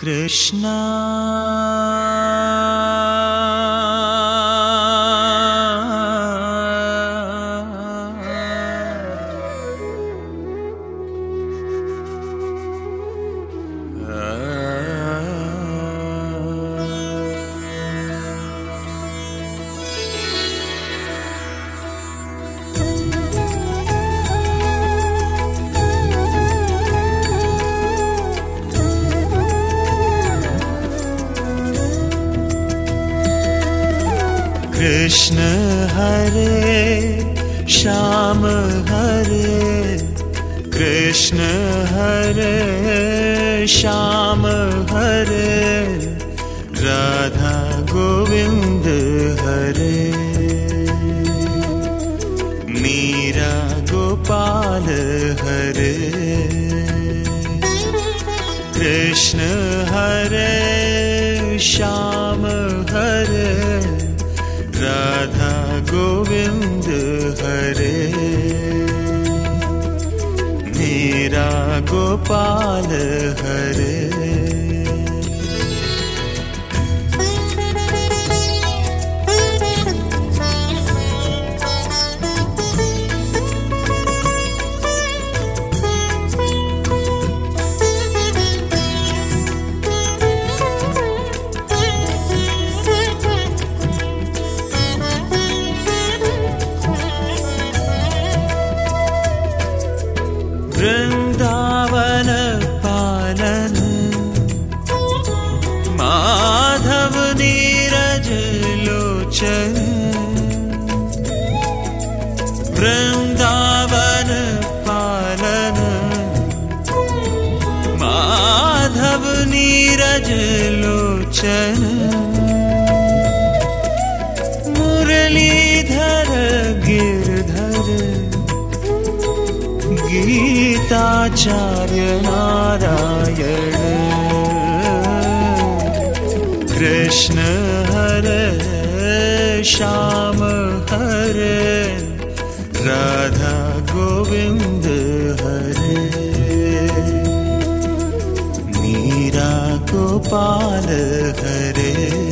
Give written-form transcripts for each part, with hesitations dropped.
कृष्णा कृष्ण हरे श्याम हरे कृष्ण हरे श्याम हरे राधा गोविंद हरे मीरा गोपाल हरे कृष्ण हरे श्याम हरे राधा गोविंद हरे मेरा गोपाल हरे वृंदावन पालन माधव नीरज लोचन वृंदावन पालन माधव नीरज लोचन मुरलीधर गिरधर गीताचार्य नारायण कृष्ण हरे श्याम हरे राधा गोविंद हरे मीरा गोपाल हरे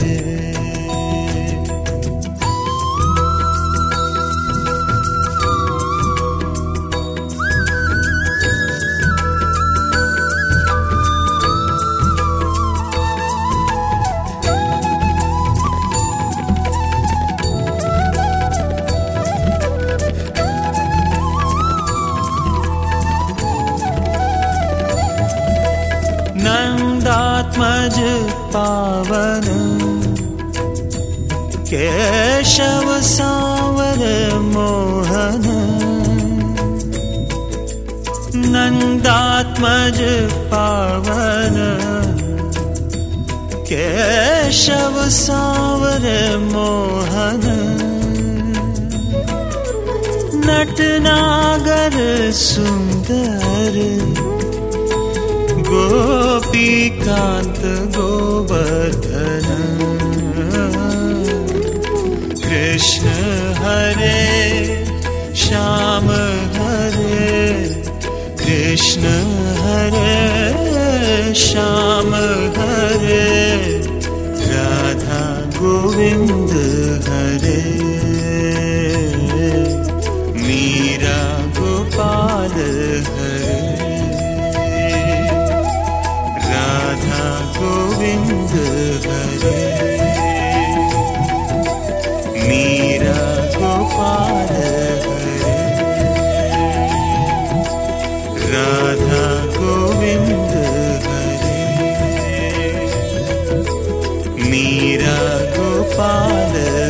नंदात्मज पावन केशव सांवर मोहन नंदात्मज पावन केशव सांवर मोहन नटनागर सुंदर गोपीकांत गोवर्धन कृष्ण हरे श्याम हरे कृष्ण हरे श्याम हरे राधा गोविंद हरे मीरा गोपाल हरे राधा गोविंद हरे मीरा गोपाल हरे राधा गोविंद हरे मीरा गोपाल